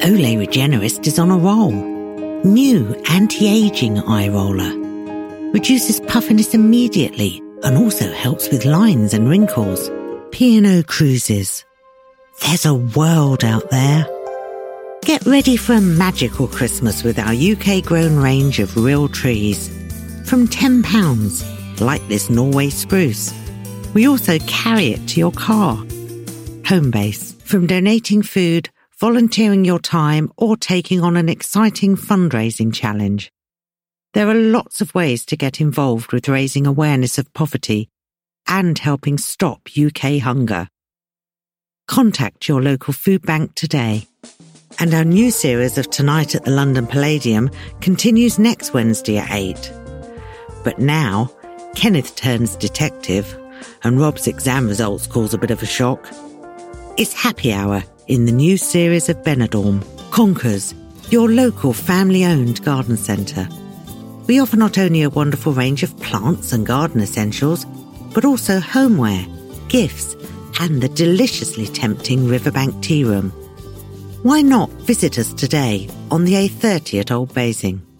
Olay Regenerist is on a roll. New anti-aging eye roller. Reduces puffiness immediately and also helps with lines and wrinkles. P&O Cruises. There's a world out there. Get ready for a magical Christmas with our UK-grown range of real trees. From £10, like this Norway spruce. We also carry it to your car. Homebase. From donating food, volunteering your time, or taking on an exciting fundraising challenge. There are lots of ways to get involved with raising awareness of poverty and helping stop UK hunger. Contact your local food bank today. And our new series of Tonight at the London Palladium continues next Wednesday at 8. But now, Kenneth turns detective and Rob's exam results cause a bit of a shock. It's Happy Hour in the new series of Benidorm. Conkers, your local family-owned garden centre. We offer not only a wonderful range of plants and garden essentials, but also homeware, gifts, and the deliciously tempting Riverbank Tea Room. Why not visit us today on the A30 at Old Basing?